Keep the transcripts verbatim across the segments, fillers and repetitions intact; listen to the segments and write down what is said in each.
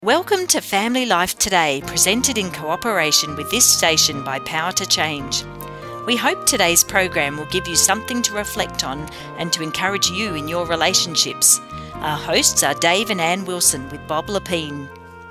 Welcome to Family Life Today, presented in cooperation with this station by Power to Change. We hope today's program will give you something to reflect on and to encourage you in your relationships. Our hosts are Dave and Ann Wilson with Bob Lepine.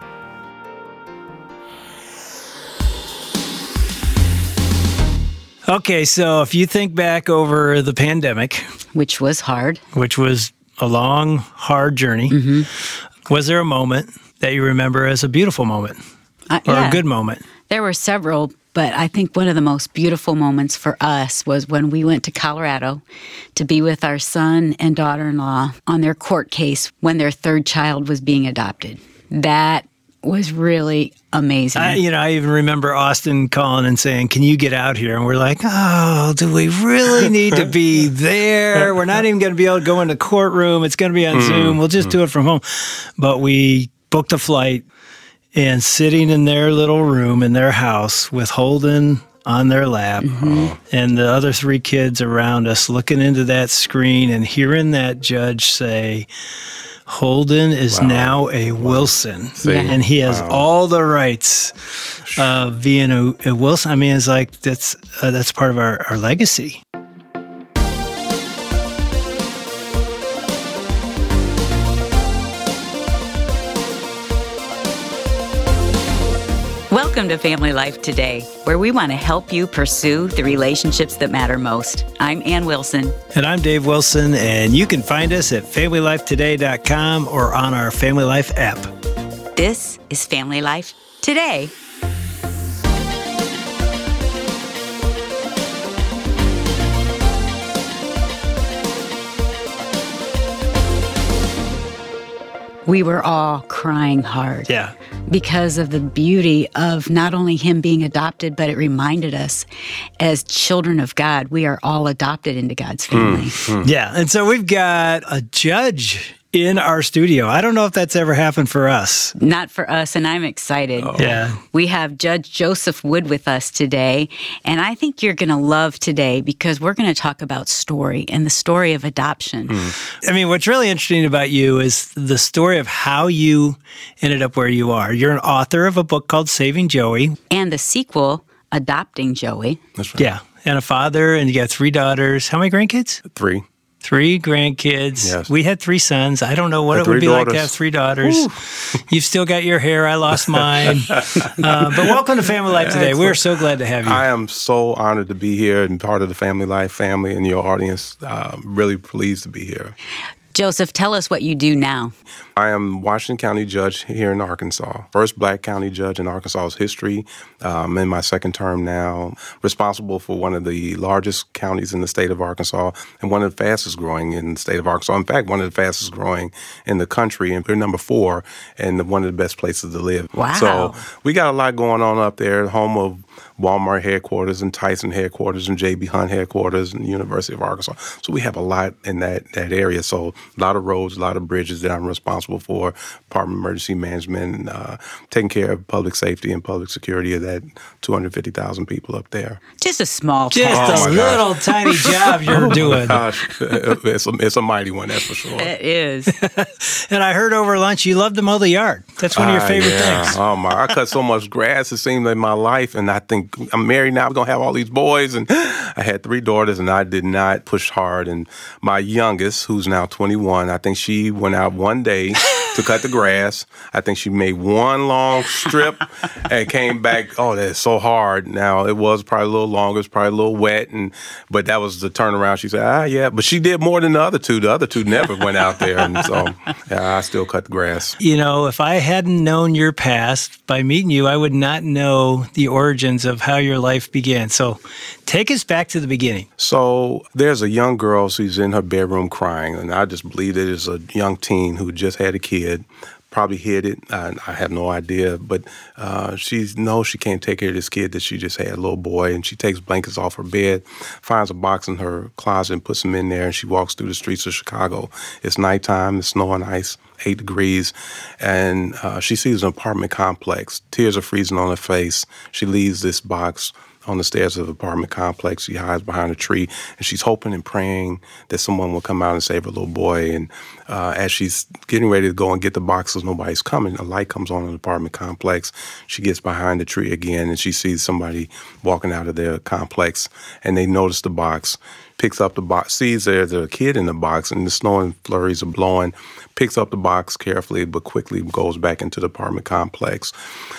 Okay, so if you think back over the pandemic, which was hard, which was a long, hard journey, mm-hmm. was there a moment that you remember as a beautiful moment uh, or yeah. a good moment? There were several, but I think one of the most beautiful moments for us was when we went to Colorado to be with our son and daughter-in-law on their court case when their third child was being adopted. That was really amazing. I, you know, I even remember Austin calling and saying, "Can you get out here?" And we're like, "Oh, do we really need to be there? We're not even going to be able to go in the courtroom. It's going to be on mm-hmm. Zoom. We'll just do it from home." But we booked a flight, and sitting in their little room in their house with Holden on their lap mm-hmm. and the other three kids around us looking into that screen and hearing that judge say, Holden is wow. now a Wilson, yeah. and he has wow. all the rights of being a, a Wilson. I mean, it's like that's uh, that's part of our, our legacy. Welcome to Family Life Today, where we want to help you pursue the relationships that matter most. I'm Ann Wilson. And I'm Dave Wilson, and you can find us at family life today dot com or on our Family Life app. This is Family Life Today. We were all crying hard. Yeah. Because of the beauty of not only him being adopted, but it reminded us as children of God, we are all adopted into God's family. Mm, mm. Yeah. And so we've got a judge in our studio. I don't know if that's ever happened for us. Not for us, and I'm excited. Oh. Yeah. We have Judge Joseph Wood with us today, and I think you're going to love today because we're going to talk about story and the story of adoption. Mm. I mean, what's really interesting about you is the story of how you ended up where you are. You're an author of a book called Saving Joey. And the sequel, Adopting Joey. That's right. Yeah, and a father, and you got three daughters. How many grandkids? Three. Three grandkids. Yes. We had three sons. I don't know what it would be daughters. like to have three daughters. You've still got your hair. I lost mine. uh, but welcome to Family Life Today. We're so glad to have you. I am so honored to be here and part of the Family Life family and your audience. Uh, really pleased to be here. Joseph, tell us what you do now. I am Washington County Judge here in Arkansas. First black county judge in Arkansas's history. I'm in my second term now, responsible for one of the largest counties in the state of Arkansas and one of the fastest growing in the state of Arkansas. In fact, one of the fastest growing in the country, and we're number four and one of the best places to live. Wow. So we got a lot going on up there, home of Walmart headquarters and Tyson headquarters and J B. Hunt headquarters and the University of Arkansas. So we have a lot in that, that area. So a lot of roads, a lot of bridges that I'm responsible for, Department of Emergency Management, and uh, taking care of public safety and public security of that two hundred fifty thousand people up there. Just a small Just task. a little gosh. tiny job you're oh doing. Gosh. It's, a, it's a mighty one, that's for sure. It is. And I heard over lunch you love to mow the yard. That's one of your favorite uh, yeah. things. Oh, my. I cut so much grass, it seemed like my life, and I think I'm married now. I'm going to have all these boys, and I had three daughters, and I did not push hard. And my youngest, who's now twenty-one, I think she went out one day to cut the grass. I think she made one long strip and came back. Oh, that's so hard. Now, it was probably a little longer. It was probably a little wet. and But that was the turnaround. She said, ah, yeah. But she did more than the other two. The other two never went out there. And so yeah, I still cut the grass. You know, if I hadn't known your past, by meeting you, I would not know the origins of how your life began. So take us back to the beginning. So there's a young girl who's in her bedroom crying. And I just believe it is a young teen who just had a kid. Probably hid it. I, I have no idea. But uh, she knows she can't take care of this kid that she just had, a little boy. And she takes blankets off her bed, finds a box in her closet and puts them in there. And she walks through the streets of Chicago. It's nighttime. It's snow and ice, eight degrees. And uh, she sees an apartment complex. Tears are freezing on her face. She leaves this box on the stairs of the apartment complex. She hides behind a tree, and she's hoping and praying that someone will come out and save her little boy. And uh, as she's getting ready to go and get the boxes, nobody's coming. A light comes on in the apartment complex. She gets behind the tree again, and she sees somebody walking out of their complex, and they notice the box. Picks up the box, sees there's a kid in the box, and the snow and flurries are blowing, picks up the box carefully but quickly goes back into the apartment complex.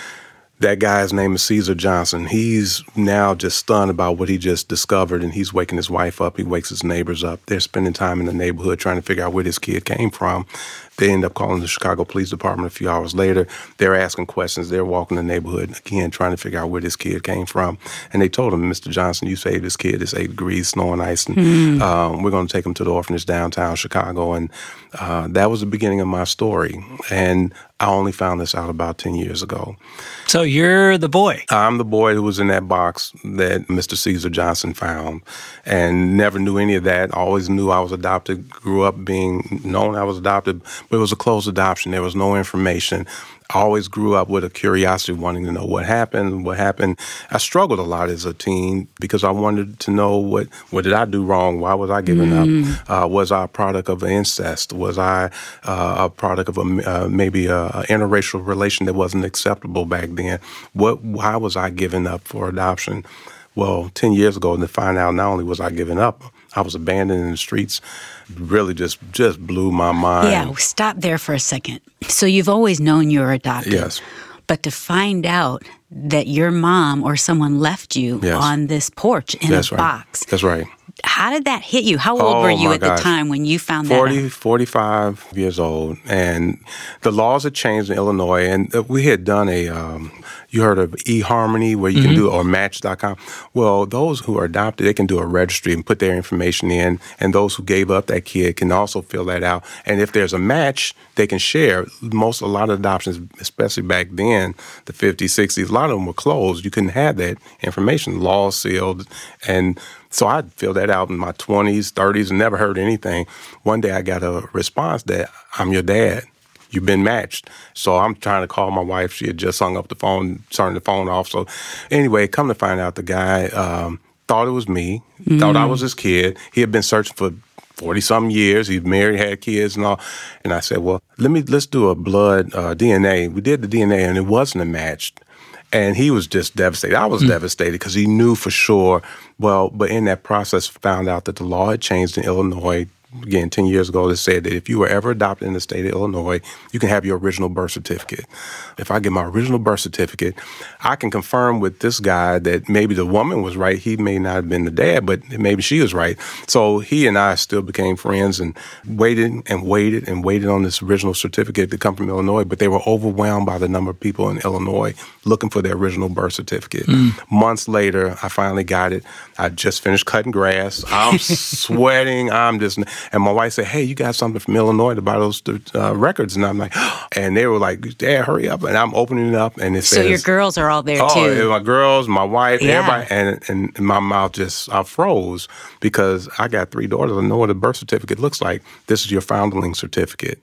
That guy's name is Caesar Johnson. He's now just stunned about what he just discovered, and he's waking his wife up. He wakes his neighbors up. They're spending time in the neighborhood trying to figure out where this kid came from. They end up calling the Chicago Police Department a few hours later. They're asking questions. They're walking the neighborhood, again, trying to figure out where this kid came from. And they told him, Mister Johnson, you saved this kid. It's eight degrees, snow and ice, and mm. um, we're going to take him to the orphanage downtown Chicago. And uh, that was the beginning of my story. And I only found this out about ten years ago. So you're the boy. I'm the boy who was in that box that Mister Caesar Johnson found, and never knew any of that. Always knew I was adopted, grew up being known I was adopted, but it was a closed adoption. There was no information. I always grew up with a curiosity, wanting to know what happened, what happened. I struggled a lot as a teen because I wanted to know what, what did I do wrong? Why was I given mm. up? Uh, was I a product of incest? Was I uh, a product of a, uh, maybe a, a interracial relation that wasn't acceptable back then? What? Why was I given up for adoption? Well, ten years ago, to find out not only was I given up, I was abandoned in the streets, really just, just blew my mind. Yeah, stop there for a second. So you've always known you were adopted. Yes. But to find out that your mom or someone left you yes. on this porch in That's a right. box. That's right. How did that hit you? How old oh, were you at gosh. the time when you found forty, that out? forty-five years old. And the laws had changed in Illinois. And we had done a, um, you heard of eHarmony, where you mm-hmm. can do, or Match dot com. Well, those who are adopted, they can do a registry and put their information in. And those who gave up that kid can also fill that out. And if there's a match, they can share. Most, a lot of adoptions, especially back then, the fifties, sixties, a lot of them were closed. You couldn't have that information. Laws sealed. And so I'd fill that out in my twenties, thirties, and never heard anything. One day I got a response that, I'm your dad. You've been matched. So I'm trying to call my wife. She had just hung up the phone, turned the phone off. So anyway, come to find out, the guy um, thought it was me, mm. thought I was his kid. He had been searching for forty-something years. He's married, had kids and all. And I said, well, let me, let's do a blood uh, D N A. We did the D N A, and it wasn't a match. And he was just devastated. I was mm. devastated because he knew for sure. Well, but in that process, found out that the law had changed in Illinois. Again, ten years ago, that said that if you were ever adopted in the state of Illinois, you can have your original birth certificate. If I get my original birth certificate, I can confirm with this guy that maybe the woman was right. He may not have been the dad, but maybe she was right. So he and I still became friends and waited and waited and waited on this original certificate to come from Illinois, but they were overwhelmed by the number of people in Illinois looking for their original birth certificate. Mm. Months later, I finally got it. I just finished cutting grass. I'm sweating. I'm just... And my wife said, hey, you got something from Illinois to buy those uh, records? And I'm like, and they were like, Dad, hurry up. And I'm opening it up, and it says... So your girls are all there, oh, too. Oh, my girls, my wife, yeah. everybody. And, and my mouth just I froze because I got three daughters. I know what a birth certificate looks like. This is your foundling certificate.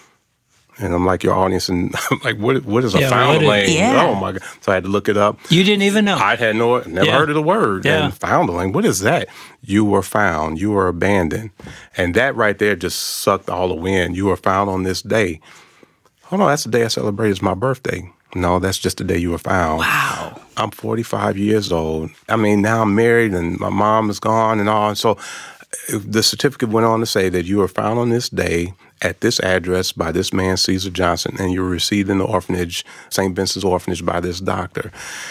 And I'm like, your audience, and I'm like, what, what is a yeah, foundling? Yeah. Oh, my God. So I had to look it up. You didn't even know? I had no, never yeah. heard of the word. Yeah. And foundling, what is that? You were found. You were abandoned. And that right there just sucked all the wind. You were found on this day. Hold on, that's the day I celebrated. It's my birthday. No, that's just the day you were found. Wow. I'm forty-five years old. I mean, now I'm married, and my mom is gone and all. And so the certificate went on to say that you were found on this day at this address by this man, Caesar Johnson, and you were received in the orphanage, Saint Vincent's Orphanage, by this doctor.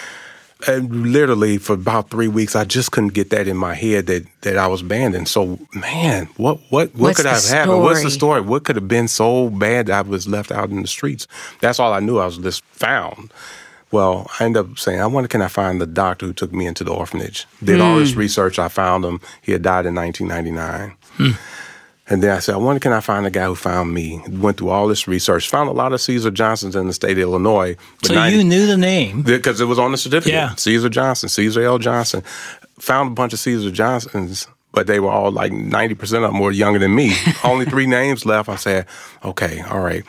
And literally for about three weeks, I just couldn't get that in my head that that I was abandoned. So, man, what what what What's could have story? happened? What's the story? What could have been so bad that I was left out in the streets? That's all I knew. I was just found. Well, I ended up saying, I wonder, can I find the doctor who took me into the orphanage? Did mm. all this research. I found him. He had died in nineteen ninety-nine. Mm. And then I said, I wonder, can I find the guy who found me? Went through all this research. Found a lot of Caesar Johnsons in the state of Illinois. But so ninety, you knew the name? Because it was on the certificate. Yeah. Caesar Johnson, Caesar L. Johnson. Found a bunch of Caesar Johnsons, but they were all like ninety percent of them were younger than me. Only three names left. I said, okay, all right.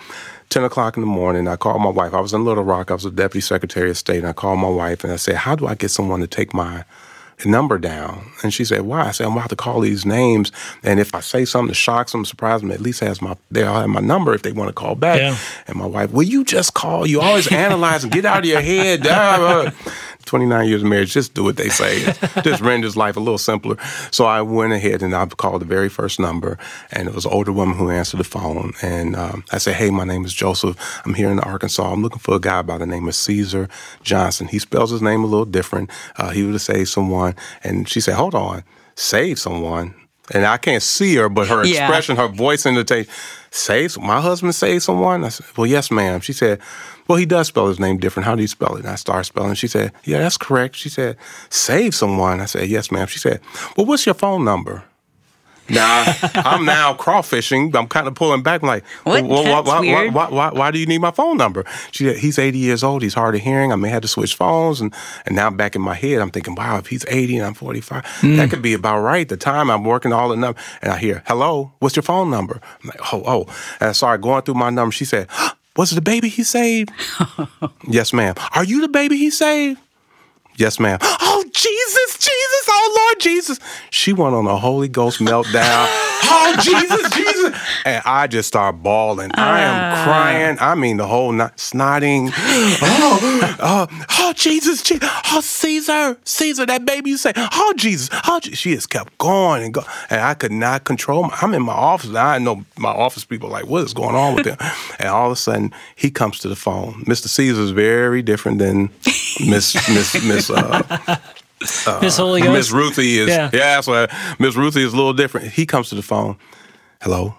ten o'clock in the morning, I called my wife. I was in Little Rock. I was a deputy secretary of state. And I called my wife and I said, how do I get someone to take my number down? And she said, why? I said, I'm about to call these names. And if I say something to shock them, surprise them, at least has my, they'll have my number if they want to call back. Yeah. And my wife, will you just call? You always analyze and get out of your head. twenty-nine years of marriage, just do what they say. It just renders life a little simpler. So I went ahead and I called the very first number, and it was an older woman who answered the phone. And um, I said, hey, my name is Joseph. I'm here in Arkansas. I'm looking for a guy by the name of Caesar Johnson. He spells his name a little different. Uh, he would have saved someone. And she said, hold on, save someone? And I can't see her, but her yeah. expression, her voice indicates, save, my husband saved someone? I said, well, yes, ma'am. She said, well, he does spell his name different. How do you spell it? And I started spelling. She said, yeah, that's correct. She said, save someone? I said, yes, ma'am. She said, well, what's your phone number? Now, I'm now crawfishing. I'm kind of pulling back. I'm like, what? Well, why, That's why, weird. why, why, why do you need my phone number? She said, he's eighty years old. He's hard of hearing. I may have to switch phones. And, and now back in my head, I'm thinking, wow, if he's eighty and I'm forty-five, mm. that could be about right. The time I'm working all the numbers. And I hear, hello, what's your phone number? I'm like, oh, oh. And I started going through my number. She said, was it the baby he saved? Yes, ma'am. Are you the baby he saved? Yes, ma'am. Oh, Jesus, Jesus, oh, Lord Jesus. She went on a Holy Ghost meltdown. Oh, Jesus, Jesus. And I just started bawling. Uh. I am crying. I mean, the whole night, snotting. Oh, oh, oh, Jesus, Jesus. Oh, Caesar, Caesar, that baby you say. Oh, Jesus. Oh, Jesus. She just kept going and going. And I could not control my, I'm in my office. And I know my office people are like, what is going on with him? And all of a sudden, he comes to the phone. Mister Caesar is very different than Miss Miss Miss Uh, uh, Miss Holy Ghost? Miss Ruthie is, yeah, yeah that's why Miss Ruthie is a little different. He comes to the phone. Hello?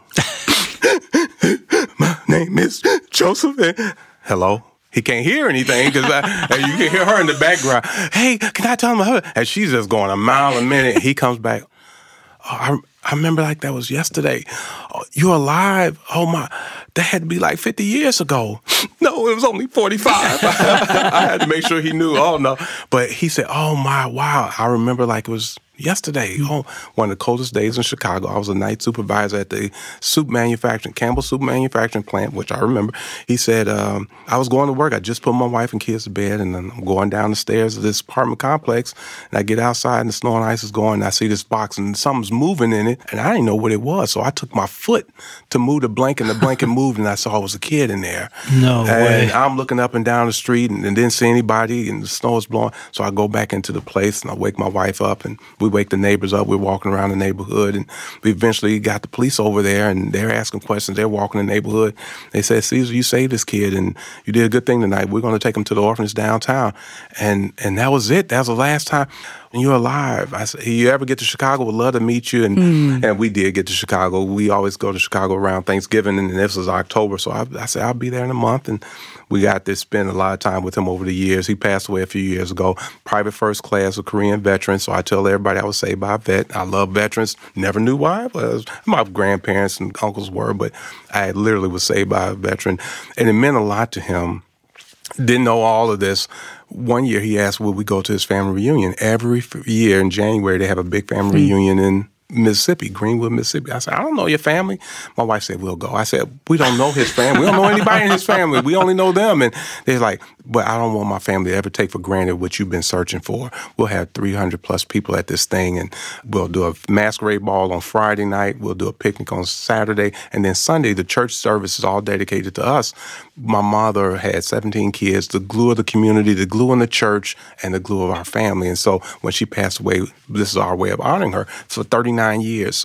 My name is Joseph. Hello? He can't hear anything because you can hear her in the background. Hey, can I tell him her? And she's just going a mile a minute. He comes back. Oh, I, I remember like that was yesterday. Oh, you're alive? Oh, my. That had to be like fifty years ago. No, it was only forty-five. I had to make sure he knew. Oh, no. But he said, oh, my, wow. I remember like it was yesterday. Oh, one of the coldest days in Chicago. I was a night supervisor at the soup manufacturing, Campbell Soup Manufacturing Plant, which I remember. He said, um, I was going to work. I just put my wife and kids to bed, and then I'm going down the stairs of this apartment complex, and I get outside, and the snow and ice is going, and I see this box, and something's moving in it, and I didn't know what it was. So I took my foot to move the blanket, and the blanket moved, and I saw it was a kid in there. No and way. And I'm looking up and down the street, and, and didn't see anybody, and the snow is blowing. So I go back into the place, and I wake my wife up, and we wake the neighbors up. We're walking around the neighborhood, and we eventually got the police over there, and they're asking questions. They're walking the neighborhood. They said, Caesar, you saved this kid, and you did a good thing tonight. We're going to take him to the orphanage downtown. And and that was it. That was the last time. And you're alive. I said, you ever get to Chicago? Would love to meet you. And mm. and we did get to Chicago. We always go to Chicago around Thanksgiving, and this was October. So I, I said, I'll be there in a month. And we got to spend a lot of time with him over the years. He passed away a few years ago. Private first class, a Korean veteran. So I tell everybody I was saved by a vet. I love veterans. Never knew why. Well, my grandparents and uncles were, but I literally was saved by a veteran. And it meant a lot to him. Didn't know all of this. One year he asked, would we go to his family reunion? Every year in January, they have a big family mm. reunion in Mississippi, Greenwood, Mississippi. I said, I don't know your family. My wife said, we'll go. I said, we don't know his family. We don't know anybody in his family. We only know them. And they're like, but I don't want my family to ever take for granted what you've been searching for. We'll have three hundred plus people at this thing, and we'll do a masquerade ball on Friday night. We'll do a picnic on Saturday. And then Sunday, the church service is all dedicated to us. My mother had seventeen kids, the glue of the community, the glue in the church, and the glue of our family. And so when she passed away, this is our way of honoring her for thirty-nine years.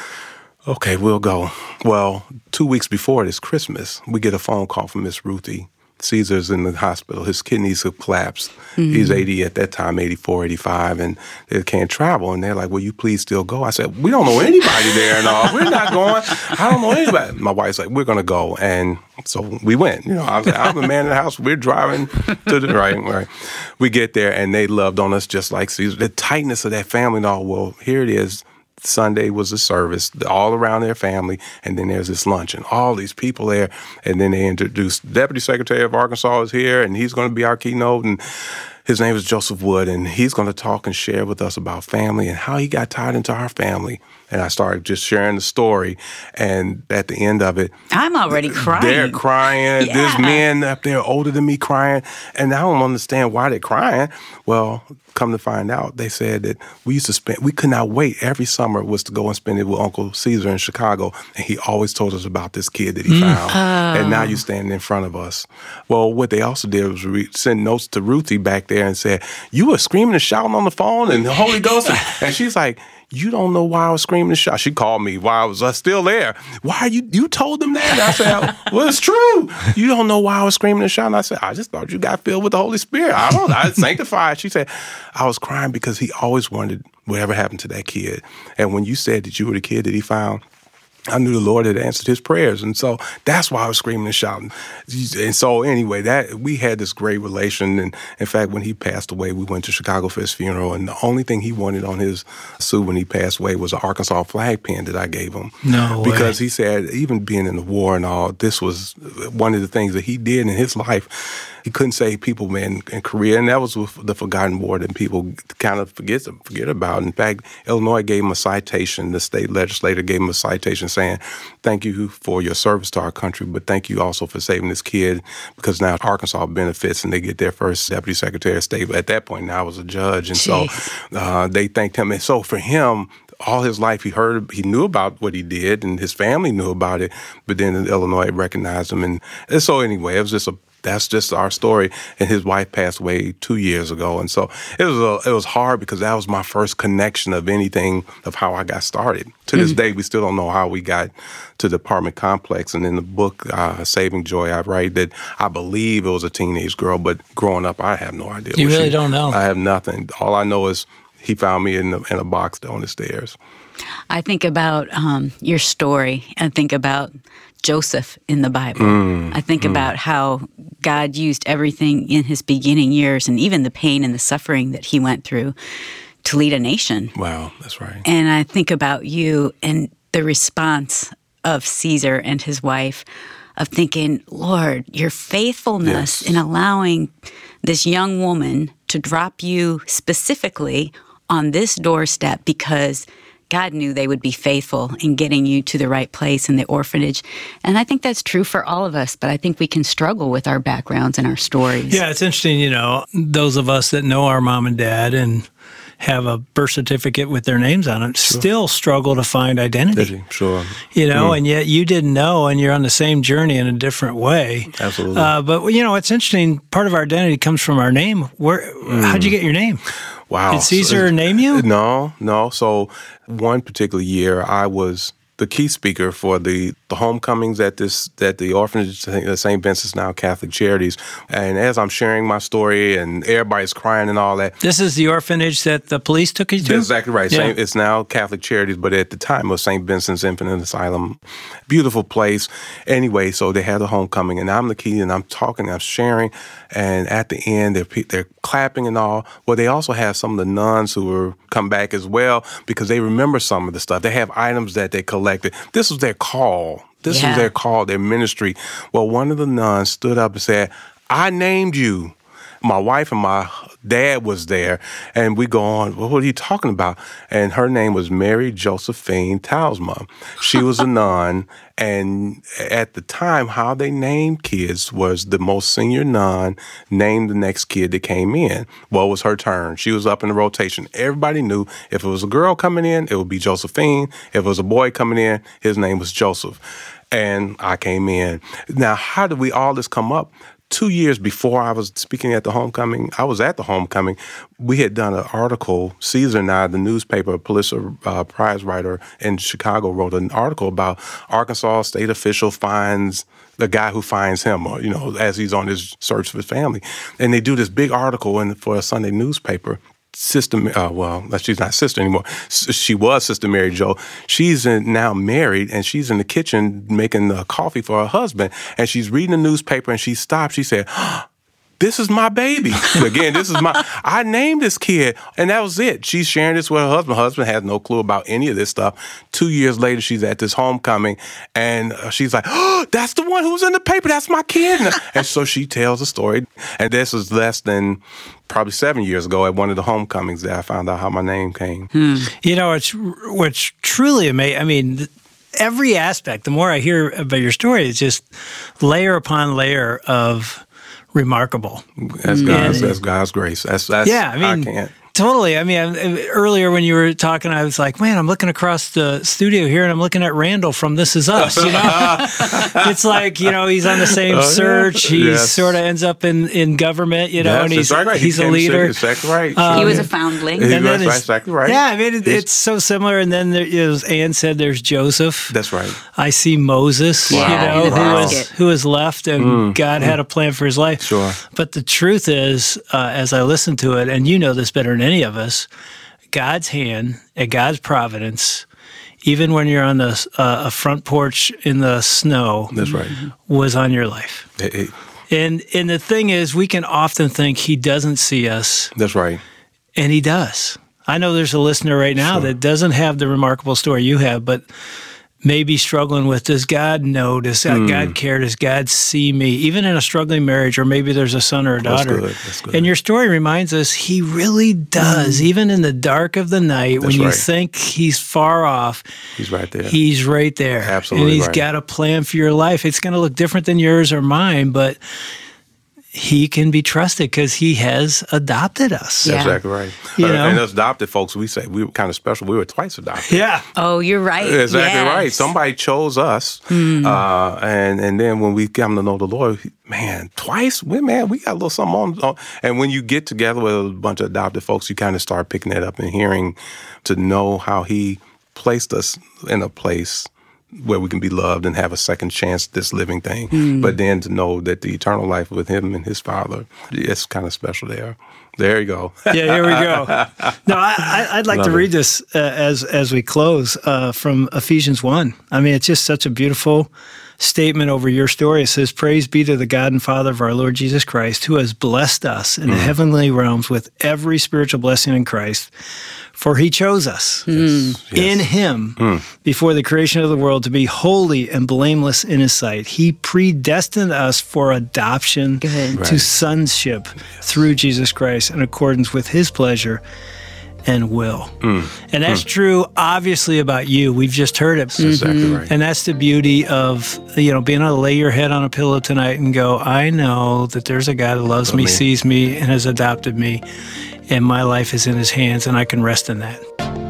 Okay, we'll go. Well, two weeks before this Christmas, we get a phone call from Miss Ruthie. Caesar's in the hospital. His kidneys have collapsed. Mm-hmm. He's eighty at that time, eighty-four, eighty-five, and they can't travel. And they're like, will you please still go? I said, we don't know anybody there and all. We're not going. I don't know anybody. My wife's like, we're going to go. And so we went. You know, I was like, I'm the man in the house. We're driving to the right, right. We get there, and they loved on us just like Caesar. The tightness of that family and all, well, here it is. Sunday was a service all around their family, and then there's this luncheon. All these people there, and then they introduced Deputy Secretary of Arkansas is here, and he's going to be our keynote, and his name is Joseph Wood, and he's going to talk and share with us about family and how he got tied into our family. And I started just sharing the story. And at the end of it, I'm already crying. They're crying. Yeah. There's men up there older than me crying. And I don't understand why they're crying. Well, come to find out, they said that we used to spend, we could not wait. Every summer was to go and spend it with Uncle Caesar in Chicago. And he always told us about this kid that he mm. found. Oh. And now you're standing in front of us. Well, what they also did was re- send notes to Ruthie back there and said, you were screaming and shouting on the phone and the Holy Ghost. And she's like, you don't know why I was screaming and shouting. She called me while I was uh, still there. Why are you, you told them that? I said, well, it's true. You don't know why I was screaming and shouting. I said, I just thought you got filled with the Holy Spirit. I don't know. I sanctified. She said, I was crying because he always wondered whatever happened to that kid. And when you said that you were the kid that he found, I knew the Lord had answered his prayers. And so that's why I was screaming and shouting. And so anyway, that we had this great relation. And in fact, when he passed away, we went to Chicago for his funeral. And the only thing he wanted on his suit when he passed away was an Arkansas flag pin that I gave him. No way. Because he said, even being in the war and all, this was one of the things that he did in his life. He couldn't save people, man, in Korea. And that was the forgotten war that people kind of forget, forget about. In fact, Illinois gave him a citation. The state legislator gave him a citation saying, thank you for your service to our country, but thank you also for saving this kid, because now Arkansas benefits and they get their first deputy secretary of state. But at that point, now I was a judge. And Jeez. so uh, they thanked him. And so for him, all his life, he heard, he knew about what he did, and his family knew about it. But then Illinois recognized him. And, and so anyway, it was just a That's just our story. And his wife passed away two years ago. And so it was a, it was hard because that was my first connection of anything of how I got started. To this mm-hmm. day, we still don't know how we got to the apartment complex. And in the book, uh, Saving Joy, I write that I believe it was a teenage girl, but growing up, I have no idea. You really she, don't know? I have nothing. All I know is he found me in, the, in a box down the stairs. I think about um, your story and think about Joseph in the Bible. Mm, I think mm. about how God used everything in his beginning years and even the pain and the suffering that he went through to lead a nation. Wow, that's right. And I think about you and the response of Caesar and his wife of thinking, Lord, your faithfulness yes. in allowing this young woman to drop you specifically on this doorstep because God knew they would be faithful in getting you to the right place in the orphanage. And I think that's true for all of us, but I think we can struggle with our backgrounds and our stories. Yeah, it's interesting, you know, those of us that know our mom and dad and have a birth certificate with their names on it sure. still struggle to find identity. Sure. You know, mm. and yet you didn't know, and you're on the same journey in a different way. Absolutely. Uh, but, you know, it's interesting. Part of our identity comes from our name. Where? Mm. How'd you get your name? Wow. Did Caesar so, name you? No, no. So one particular year, I was the key speaker for the, the homecomings at this at the orphanage, Saint Vincent's now Catholic Charities. And as I'm sharing my story and everybody's crying and all that. This is the orphanage that the police took you to? That's exactly right. Yeah. Saint, it's now Catholic Charities, but at the time it was Saint Vincent's Infant Asylum. Beautiful place. Anyway, so they had a homecoming, and I'm the key, and I'm talking, I'm sharing, and at the end they're they're clapping and all. Well, they also have some of the nuns who were come back as well because they remember some of the stuff. They have items that they collected. This was their call. This yeah. was their call, their ministry. Well, one of the nuns stood up and said, I named you. My wife and my dad was there, and we go on, well, what are you talking about? And her name was Mary Josephine Tausma. She was a nun, and at the time, how they named kids was the most senior nun named the next kid that came in. Well, it was her turn. She was up in the rotation. Everybody knew if it was a girl coming in, it would be Josephine. If it was a boy coming in, his name was Joseph. And I came in. Now, how did we all this come up? Two years before I was speaking at the homecoming, I was at the homecoming. We had done an article, Caesar and I, the newspaper, Pulitzer uh, Prize writer in Chicago, wrote an article about Arkansas state official finds the guy who finds him, or, you know, as he's on his search for his family. And they do this big article in, for a Sunday newspaper. Sister, uh, well, she's not sister anymore. She was Sister Mary Jo. She's in, now married, and she's in the kitchen making uh, coffee for her husband. And she's reading the newspaper, and she stopped. She said, oh, this is my baby. Again, this is my, I named this kid. And that was it. She's sharing this with her husband. Her husband has no clue about any of this stuff. Two years later, she's at this homecoming, and she's like, oh, that's the one who was in the paper. That's my kid. And so she tells the story. And this was less than probably seven years ago at one of the homecomings that I found out how my name came. Hmm. You know, it's what's truly amazing. I mean, every aspect, the more I hear about your story, it's just layer upon layer of remarkable. That's God's, that's God's grace. That's, that's yeah, I mean, I can't. Totally. I mean, earlier when you were talking, I was like, man, I'm looking across the studio here and I'm looking at Randall from This Is Us, you know? It's like, you know, he's on the same oh, search. Yeah. He yes. sort of ends up in, in government, you know, yes, and he's right, right. he's he a leader. Exactly right. Um, he was a foundling. He and was then right, exactly right. Yeah, I mean, it, it's so similar. And then, there, you know, as Ann said, there's Joseph. That's right. I see Moses, wow. you know, wow. who, was, who was left and mm. God mm. had a plan for his life. Sure. But the truth is, uh, as I listen to it, and you know this better than any of us, God's hand and God's providence, even when you're on the, uh, a front porch in the snow, that's right, was on your life. It, it, and and the thing is, we can often think He doesn't see us. That's right. And He does. I know there's a listener right now sure. that doesn't have the remarkable story you have, but may be struggling with, does God know? Does God, mm. God care? Does God see me? Even in a struggling marriage, or maybe there's a son or a daughter. That's good. That's good. And your story reminds us He really does. Mm. Even in the dark of the night, That's when you right. think He's far off, He's right there. He's right there. Absolutely And He's right. got a plan for your life. It's going to look different than yours or mine, but He can be trusted because He has adopted us. That's yeah. exactly right. You uh, know? And us adopted folks, we say we were kind of special. We were twice adopted. Yeah. Oh, you're right. Exactly yes. right. Somebody chose us. Mm. Uh, and, and then when we come to know the Lord, man, twice, we, man, we got a little something on, on. And when you get together with a bunch of adopted folks, you kind of start picking that up and hearing to know how He placed us in a place where we can be loved and have a second chance at this living thing. Mm. But then to know that the eternal life with Him and His Father, it's kind of special there. There you go. Yeah, here we go. No, I, I'd like Love to read it. this uh, as as we close uh, from Ephesians one. I mean, it's just such a beautiful statement over your story. It says, praise be to the God and Father of our Lord Jesus Christ, who has blessed us in mm. the heavenly realms with every spiritual blessing in Christ. For He chose us yes, yes. in Him mm. before the creation of the world to be holy and blameless in His sight. He predestined us for adoption Good. to right. sonship yes. through Jesus Christ in accordance with His pleasure and will. Mm. And that's mm. true, obviously, about you. We've just heard it. That's exactly right. And that's the beauty of, you know, being able to lay your head on a pillow tonight and go, I know that there's a God that loves Love me, me, sees me, and has adopted me. And my life is in His hands, and I can rest in that.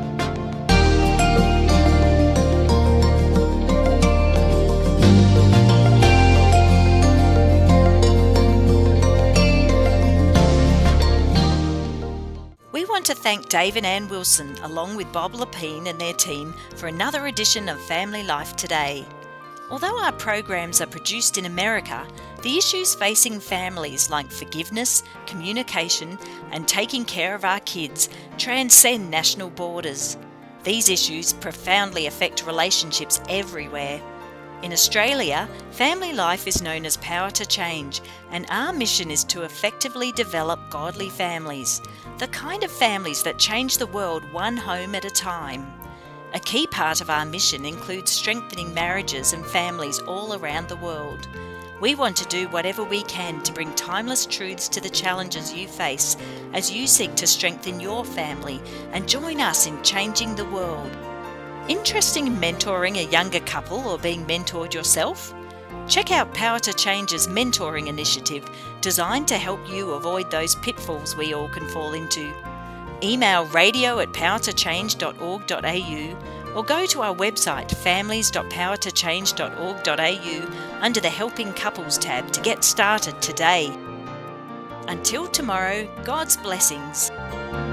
We want to thank Dave and Ann Wilson, along with Bob Lepine and their team, for another edition of Family Life Today. Although our programs are produced in America, the issues facing families like forgiveness, communication, and taking care of our kids transcend national borders. These issues profoundly affect relationships everywhere. In Australia, Family Life is known as Power to Change, and our mission is to effectively develop godly families, the kind of families that change the world one home at a time. A key part of our mission includes strengthening marriages and families all around the world. We want to do whatever we can to bring timeless truths to the challenges you face as you seek to strengthen your family and join us in changing the world. Interested in mentoring a younger couple or being mentored yourself? Check out Power to Change's mentoring initiative designed to help you avoid those pitfalls we all can fall into. Email radio at power to change dot org dot a u or go to our website families dot power to change dot org dot a u under the Helping Couples tab to get started today. Until tomorrow, God's blessings.